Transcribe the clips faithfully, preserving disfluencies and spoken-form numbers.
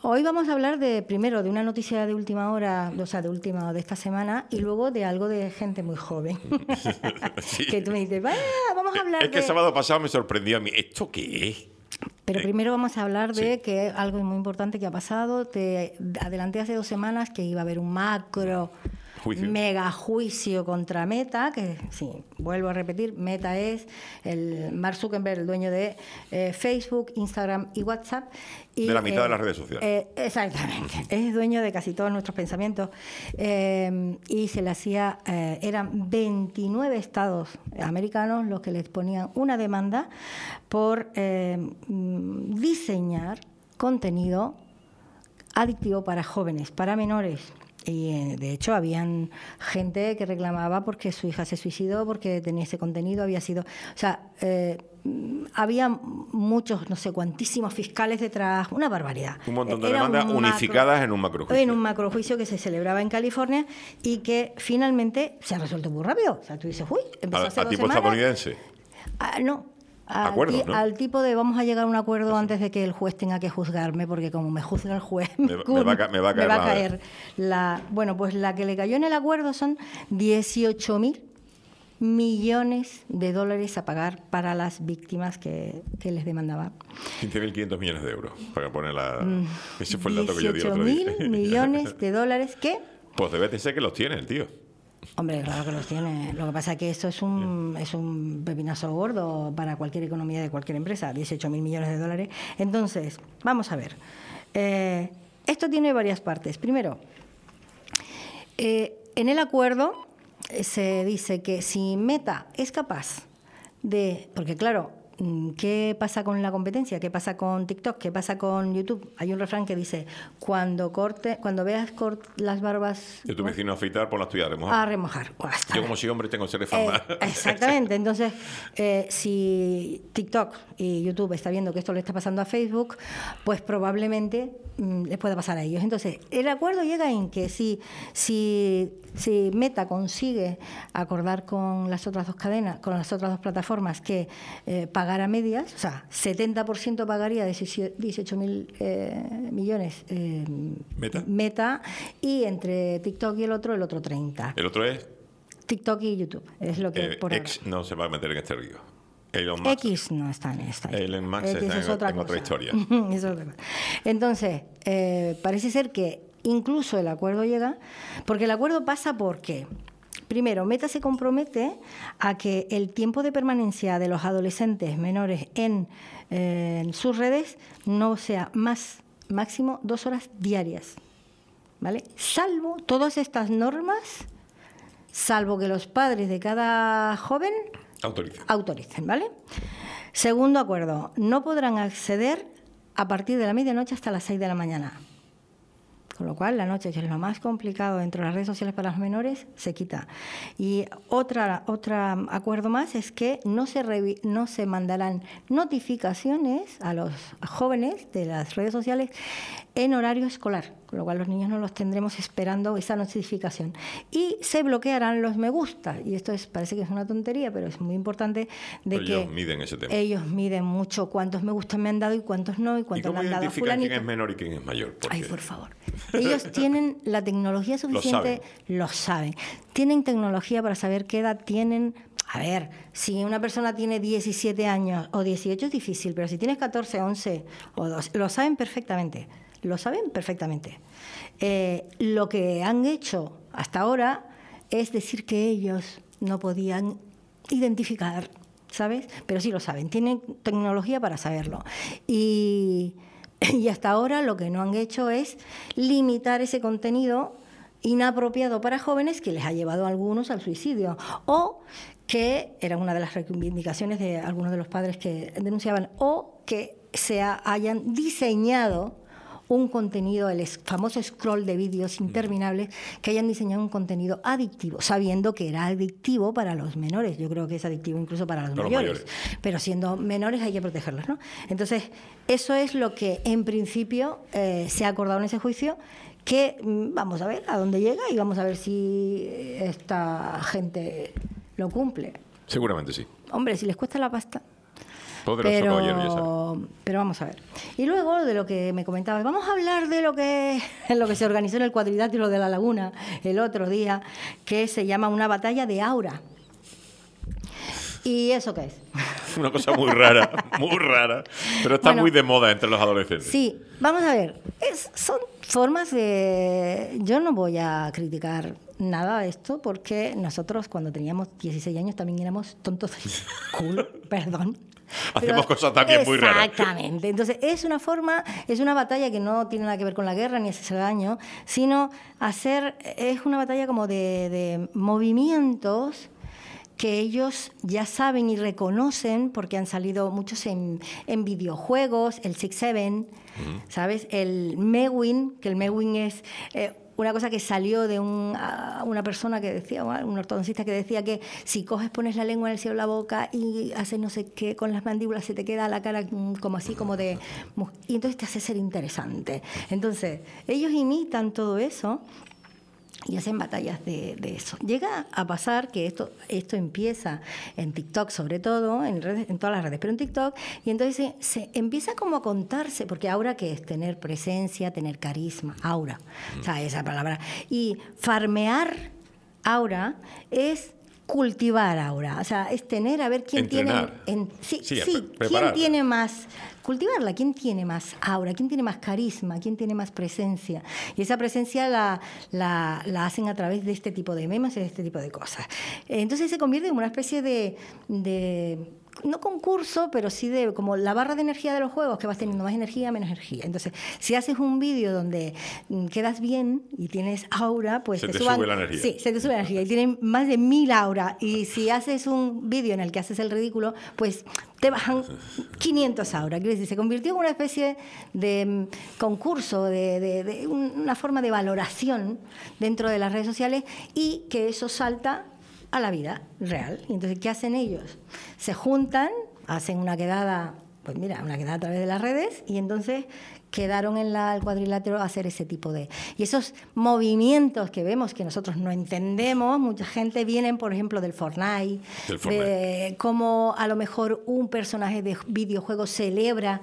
Hoy vamos a hablar de, primero, de una noticia de última hora, o sea, de última de esta semana, y luego de algo de gente muy joven. Sí. Que tú me dices, vaya, vamos a hablar de... Es que el sábado pasado me sorprendió a mí. ¿Esto qué es? Pero primero vamos a hablar de sí. que algo muy importante que ha pasado. Te adelanté hace dos semanas que iba a haber un macro... Juicio. Mega juicio contra Meta, que sí, vuelvo a repetir, Meta es el Mark Zuckerberg, el dueño de eh, Facebook, Instagram y WhatsApp. Y, de la mitad eh, de las redes sociales. Eh, exactamente, es dueño de casi todos nuestros pensamientos. Eh, y se le hacía, eh, eran veintinueve estados americanos los que les ponían una demanda por eh, diseñar contenido adictivo para jóvenes, para menores. Y de hecho habían gente que reclamaba porque su hija se suicidó, porque tenía ese contenido, había sido... O sea, eh, había muchos, no sé, cuantísimos fiscales detrás, una barbaridad. Un montón de Era demandas un unificadas macro, en un macrojuicio. En un macrojuicio que se celebraba en California y que finalmente se ha resuelto muy rápido. O sea, tú dices, uy, empezó ¿A, hace a dos tipo semanas. estadounidense? Ah, no. Al, Acuerdo, ¿no? al tipo de vamos a llegar a un acuerdo sí. antes de que el juez tenga que juzgarme, porque como me juzga el juez, me, me, va, a, me va a caer, me va a caer la... Bueno, pues la que le cayó en el acuerdo son dieciocho mil millones de dólares a pagar para las víctimas que, que les demandaba. quince mil quinientos millones de euros, para poner la... Mm, ese fue el dato que yo di el otro día. dieciocho mil millones de dólares que... Pues debe de ser que los tiene el tío. Hombre, claro que los tiene. Lo que pasa es que esto es un, es un pepinazo gordo para cualquier economía de cualquier empresa, dieciocho mil millones de dólares. Entonces, vamos a ver. Eh, esto tiene varias partes. Primero, eh, en el acuerdo se dice que si Meta es capaz de... Porque claro, ¿qué pasa con la competencia? ¿Qué pasa con TikTok? ¿Qué pasa con YouTube? Hay un refrán que dice, cuando corte, cuando veas cort las barbas... De tu vecino a afeitar, por las tuyas a remojar. A remojar. Yo como si hombre tengo que ser reformado. Eh, exactamente. Entonces, eh, si TikTok y YouTube está viendo que esto le está pasando a Facebook, pues probablemente mmm, les pueda pasar a ellos. Entonces, el acuerdo llega en que si, si, si Meta consigue acordar con las otras dos cadenas, con las otras dos plataformas que eh, pagar a medias, o sea, setenta por ciento pagaría dieciocho mil eh, millones eh, ¿Meta? Meta, y entre TikTok y el otro, el otro treinta. ¿El otro es? TikTok y YouTube, es lo que eh, por X ahora. No se va a meter en este río. Elon Musk. X no está en esta. Elon Musk está es en, otra, en otra historia. es otra cosa. Entonces, eh, parece ser que incluso el acuerdo llega, porque el acuerdo pasa por qué. Primero, Meta se compromete a que el tiempo de permanencia de los adolescentes menores en, eh, en sus redes no sea más máximo dos horas diarias, ¿vale? Salvo todas estas normas, salvo que los padres de cada joven autoricen, autoricen, ¿vale? Segundo acuerdo, no podrán acceder a partir de la medianoche hasta las seis de la mañana. Con lo cual, la noche, que es lo más complicado dentro de las redes sociales para los menores, se quita. Y otra, otra acuerdo más es que no se, revi- no se mandarán notificaciones a los jóvenes de las redes sociales en horario escolar, con lo cual los niños no los tendremos esperando esa notificación. Y se bloquearán los me gusta, y esto es, parece que es una tontería, pero es muy importante de pero que ellos miden ese tema. Ellos miden mucho cuántos me gustan me han dado y cuántos no, y cuántos le han dado a fulanito. ¿Y cómo identifican quién es menor y quién es mayor? Porque... Ay, por favor. Ellos tienen la tecnología suficiente, lo saben. lo saben. Tienen tecnología para saber qué edad tienen. A ver, si una persona tiene diecisiete años o dieciocho es difícil, pero si tienes catorce, once o doce, lo saben perfectamente. Lo saben perfectamente. Eh, lo que han hecho hasta ahora es decir que ellos no podían identificar, ¿sabes? Pero sí lo saben, tienen tecnología para saberlo. Y, y hasta ahora lo que no han hecho es limitar ese contenido inapropiado para jóvenes que les ha llevado a algunos al suicidio, o que era una de las reivindicaciones de algunos de los padres que denunciaban, o que se ha, hayan diseñado un contenido, el famoso scroll de vídeos interminables, que hayan diseñado un contenido adictivo, sabiendo que era adictivo para los menores. Yo creo que es adictivo incluso para los, para mayores, los mayores, pero siendo menores hay que protegerlos, ¿no? Entonces, eso es lo que en principio eh, se ha acordado en ese juicio, que vamos a ver a dónde llega y vamos a ver si esta gente lo cumple. Seguramente sí. Hombre, si les cuesta la pasta... Poderoso pero, caballero, ya sabes. pero vamos a ver. Y luego de lo que me comentabas, vamos a hablar de lo que, lo que se organizó en el cuadrilátero de La Laguna el otro día, que se llama una batalla de aura. ¿Y eso qué es? Una cosa muy rara, muy rara, pero está bueno, muy de moda entre los adolescentes. Sí, vamos a ver, es, son formas de... Yo no voy a criticar nada de esto porque nosotros cuando teníamos dieciséis años también éramos tontos de cool, perdón. Hacemos Pero, cosas también muy raras. Exactamente. Entonces, es una forma, es una batalla que no tiene nada que ver con la guerra ni hacerse daño, sino hacer, es una batalla como de, de movimientos que ellos ya saben y reconocen porque han salido muchos en, en videojuegos, el Six Seven, uh-huh. ¿sabes? El Mewin, que el Mewin es... Eh, una cosa que salió de un, uh, una persona que decía, un ortodoncista que decía que si coges, pones la lengua en el cielo de la boca y haces no sé qué con las mandíbulas, se te queda la cara como así, como de... Y entonces te hace ser interesante. Entonces, ellos imitan todo eso y hacen batallas de, de eso. Llega a pasar que esto, esto empieza en TikTok sobre todo, en, redes, en todas las redes, pero en TikTok, y entonces se, se empieza como a contarse, porque aura que es tener presencia, tener carisma, aura, mm. o sea, esa palabra. Y farmear aura es cultivar aura, o sea, es tener a ver quién Entrenar. tiene... En, sí, sí, sí quién tiene más... Cultivarla, quién tiene más aura, quién tiene más carisma, quién tiene más presencia. Y esa presencia la, la, la hacen a través de este tipo de memes y de este tipo de cosas. Entonces se convierte en una especie de... de no concurso, pero sí de como la barra de energía de los juegos, que vas teniendo más energía, menos energía. Entonces, si haces un vídeo donde quedas bien y tienes aura, pues se te, te suban, sube la energía. Sí, se te sube la energía. Y tienen más de mil aura. Y si haces un vídeo en el que haces el ridículo, pues te bajan quinientos aura. Quiero decir, se convirtió en una especie de concurso, de, de, de una forma de valoración dentro de las redes sociales y que eso salta a la vida real. Y entonces, ¿qué hacen ellos? Se juntan, hacen una quedada, pues mira, una quedada a través de las redes y entonces quedaron en la, el cuadrilátero a hacer ese tipo de... Y esos movimientos que vemos que nosotros no entendemos, mucha gente viene, por ejemplo, del Fortnite, del Fortnite. de cómo a lo mejor un personaje de videojuego celebra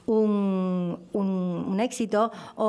un, un, un éxito,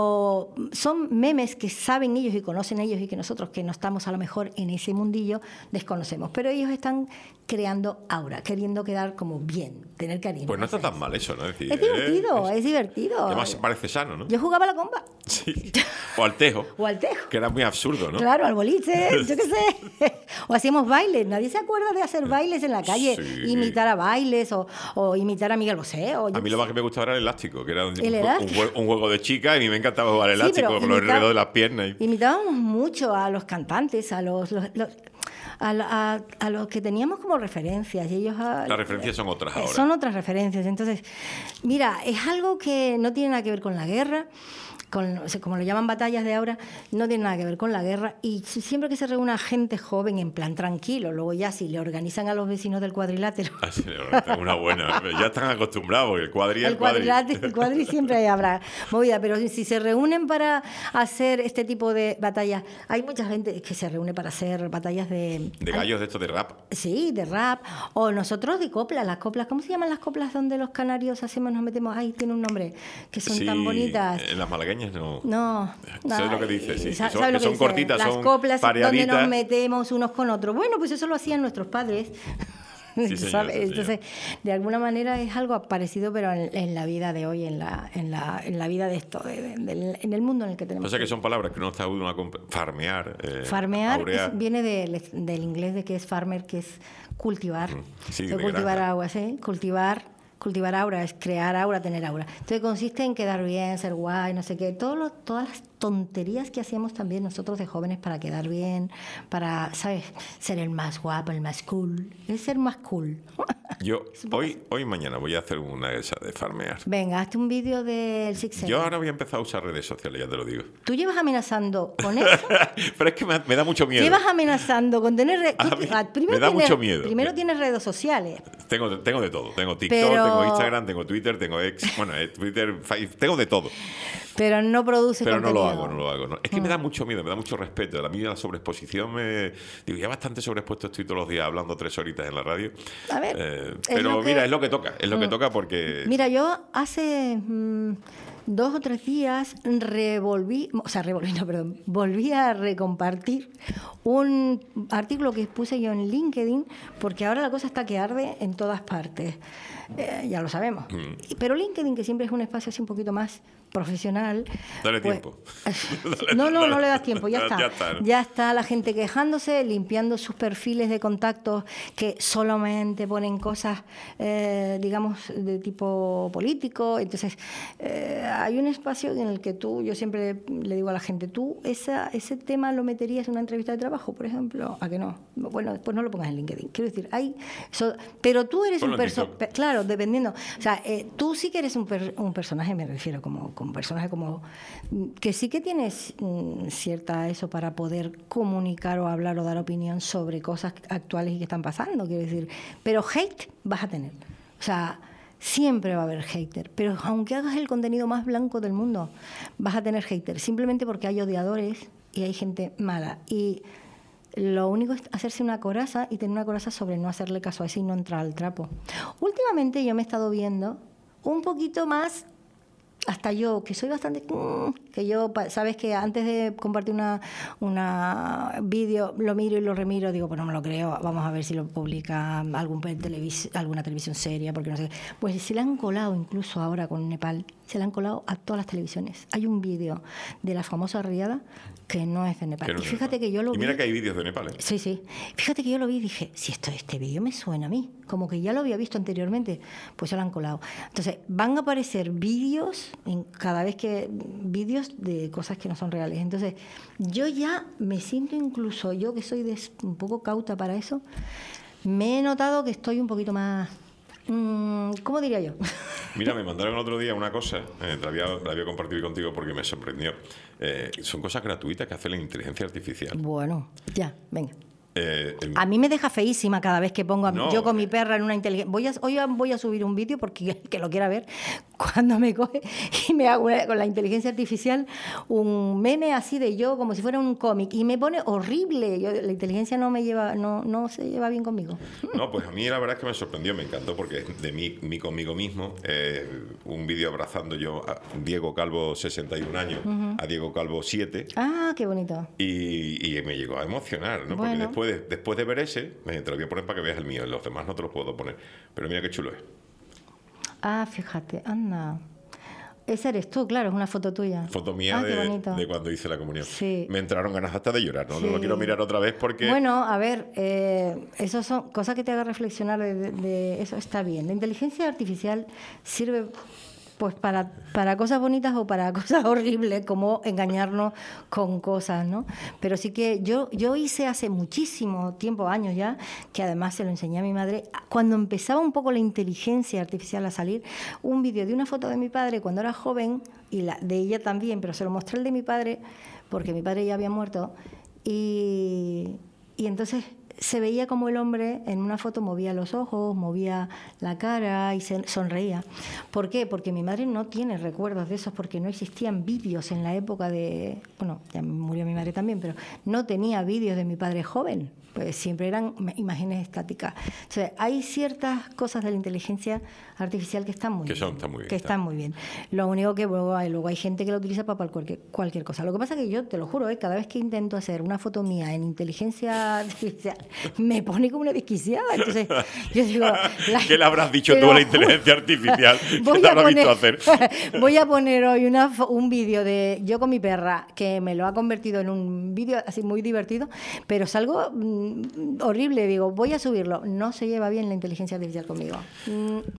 o son memes que saben ellos y conocen ellos y que nosotros que no estamos a lo mejor en ese mundillo desconocemos. Pero ellos están creando aura, queriendo quedar como bien, tener cariño. Pues no está tan mal eso, ¿no? Es, decir, es divertido, es, es divertido. Además parece sano, ¿no? Yo jugaba a la comba. Sí. O al tejo. O al tejo. Que era muy absurdo, ¿no? Claro, al boliche, yo qué sé. O hacíamos bailes. Nadie se acuerda de hacer bailes en la calle. Sí. Imitar a bailes o, o imitar a Miguel Bosé. O a mí lo más que me gustaba era el elástico, que era un, ¿El elástico? un, un juego de chica y a mí me encantaba jugar el sí, elástico con los enredos de las piernas. Y... Imitábamos mucho a los cantantes, a los... los, los A, a, a los que teníamos como referencias y ellos a, las referencias son otras ahora son otras referencias. Entonces, mira, es algo que no tiene nada que ver con la guerra, con, o sea, como lo llaman batallas de ahora, no tiene nada que ver con la guerra, y siempre que se reúna gente joven en plan tranquilo, luego ya si le organizan a los vecinos del cuadrilátero. Ah, sí, una buena, ya están acostumbrados, el cuadri el cuadrilátero, el cuadri siempre habrá movida, pero si se reúnen para hacer este tipo de batallas, hay mucha gente que se reúne para hacer batallas de... De gallos de esto de rap. Sí, de rap, o nosotros de coplas, las coplas, ¿cómo se llaman las coplas donde los canarios hacemos, nos metemos, ay, tiene un nombre, que son sí, tan bonitas? En las malagueñas no. No. ¿Sabes lo que dices? Sí, ¿sabes son, que lo que son dice? cortitas, las son coplas pareaditas. Donde nos metemos unos con otros. Bueno, pues eso lo hacían nuestros padres. Sí, señor, ¿sabes? sí, Entonces, de alguna manera es algo parecido, pero en, en la vida de hoy, en la, en la, en la vida de esto, de, de, de, en el mundo en el que tenemos. O sea que son palabras que no está uno a farmear. Eh, farmear es, viene de, del inglés de que es farmer, que es cultivar. Sí, de cultivar granja. Agua, ¿sí? Cultivar. Cultivar aura, es crear aura, tener aura. Entonces consiste en quedar bien, ser guay, no sé qué. Todo lo, todas las tonterías que hacíamos también nosotros de jóvenes para quedar bien, para, ¿sabes? Ser el más guapo, el más cool. Es ser más cool. Yo hoy, hoy mañana voy a hacer una de esas de farmear. Venga, hazte un vídeo del Six Seven. Yo ahora voy a empezar a usar redes sociales, ya te lo digo. ¿Tú llevas amenazando con eso? Pero es que me, me da mucho miedo. Llevas amenazando con tener... Re... Tú, mí, primero me da tienes, mucho miedo. Primero tienes redes sociales. Tengo, tengo de todo. Tengo TikTok, Pero... tengo Instagram, tengo Twitter, tengo X, bueno, eh, Twitter, Facebook, tengo de todo. Pero no produce Pero contenido. no lo hago, no lo hago. No. Es que mm. me da mucho miedo, me da mucho respeto. A mí la sobreexposición me... Digo, ya bastante sobreexpuesto estoy todos los días hablando tres horitas en la radio. A ver, eh, pero mira, que... es lo que toca, es lo mm. que toca porque... Mira, yo hace... Mmm, dos o tres días revolví, o sea, revolví, no, perdón, volví a recompartir un artículo que puse yo en LinkedIn, porque ahora la cosa está que arde en todas partes, eh, ya lo sabemos. Mm. Pero LinkedIn, que siempre es un espacio así un poquito más profesional... Dale pues, tiempo. No, no, no le das tiempo, ya está. Ya está, ¿no? Ya está la gente quejándose, limpiando sus perfiles de contactos que solamente ponen cosas, eh, digamos, de tipo político. Entonces, eh, hay un espacio en el que tú, yo siempre le digo a la gente, tú esa, ese tema lo meterías en una entrevista de trabajo, por ejemplo, ¿a que no? Bueno, después no lo pongas en LinkedIn. Quiero decir, hay... So, pero tú eres Ponlo un personaje... Claro, dependiendo. O sea, eh, tú sí que eres un, per, un personaje, me refiero, como... como personaje como que sí que tienes mm, cierta eso para poder comunicar o hablar o dar opinión sobre cosas actuales y que están pasando, quiero decir, pero hate vas a tener, o sea, siempre va a haber hater, pero aunque hagas el contenido más blanco del mundo, vas a tener hater, simplemente porque hay odiadores y hay gente mala, y lo único es hacerse una coraza y tener una coraza sobre no hacerle caso a eso y no entrar al trapo. Últimamente yo me he estado viendo un poquito más. Hasta yo, que soy bastante... que yo, sabes que antes de compartir una, una vídeo, lo miro y lo remiro, digo, pues no me lo creo, vamos a ver si lo publica algún televis, alguna televisión seria, porque no sé. Pues se le han colado, incluso ahora con Nepal, se le han colado a todas las televisiones. Hay un vídeo de la famosa riada que no es de Nepal. No y fíjate Nepal. que yo lo y vi... mira que hay vídeos de Nepal, ¿eh? Sí, sí. Fíjate que yo lo vi y dije, si esto, este vídeo me suena a mí, como que ya lo había visto anteriormente, pues se lo han colado. Entonces, van a aparecer vídeos, en cada vez que... vídeos de cosas que no son reales. Entonces, yo ya me siento incluso, yo que soy de, un poco cauta para eso, me he notado que estoy un poquito más... ¿Cómo diría yo? Mira, me mandaron el otro día una cosa, eh, la, había, la había compartido contigo porque me sorprendió. Eh, son cosas gratuitas que hace la inteligencia artificial. Bueno, ya, venga. Eh, el... A mí me deja feísima cada vez que pongo a no, yo con eh... mi perra en una inteligencia. Voy a, hoy voy a subir un vídeo porque el que lo quiera ver, cuando me coge y me hago una, con la inteligencia artificial un meme así de yo como si fuera un cómic y me pone horrible. Yo, la inteligencia no me lleva, no, no se lleva bien conmigo. No, pues a mí la verdad es que me sorprendió, me encantó porque de mí, mí conmigo mismo, eh, un vídeo abrazando yo a Diego Calvo sesenta y un años, uh-huh. a Diego Calvo siete. Ah, qué bonito. Y, y me llegó a emocionar, ¿no? Bueno. Porque después de, después de ver ese, te lo voy a poner para que veas el mío, los demás no te los puedo poner. Pero mira qué chulo es. Ah, fíjate, anda. Ese eres tú, claro, es una foto tuya. Foto mía ah, de, de cuando hice la comunión. Sí. Me entraron ganas hasta de llorar, ¿no? Sí. No lo quiero mirar otra vez porque... Bueno, a ver, eh, eso son cosas que te hagan reflexionar de, de, de eso está bien. La inteligencia artificial sirve... pues para, para cosas bonitas o para cosas horribles, como engañarnos con cosas, ¿no? Pero sí que yo, yo hice hace muchísimo tiempo, años ya, que además se lo enseñé a mi madre, cuando empezaba un poco la inteligencia artificial a salir, un vídeo de una foto de mi padre cuando era joven, y la de ella también, pero se lo mostré el de mi padre, porque mi padre ya había muerto, y, y entonces... se veía como el hombre en una foto movía los ojos, movía la cara y se sonreía. ¿Por qué? Porque mi madre no tiene recuerdos de esos porque no existían vídeos en la época de... Bueno, ya murió mi madre también, pero no tenía vídeos de mi padre joven. Pues siempre eran imágenes estáticas. O sea, hay ciertas cosas de la inteligencia artificial que están muy que bien. Son, están muy bien que están muy bien. Lo único que luego hay, luego hay gente que lo utiliza para cualquier, cualquier cosa. Lo que pasa es que yo, te lo juro, ¿eh? Cada vez que intento hacer una foto mía en inteligencia artificial, me pone como una desquiciada. Entonces, yo digo... La, ¿qué le habrás dicho tú a la inteligencia artificial? ¿Qué te habrá poner, visto hacer? Voy a poner hoy una, un vídeo de yo con mi perra, que me lo ha convertido en un vídeo así muy divertido, pero salgo... horrible, digo, voy a subirlo. No se lleva bien la inteligencia artificial conmigo.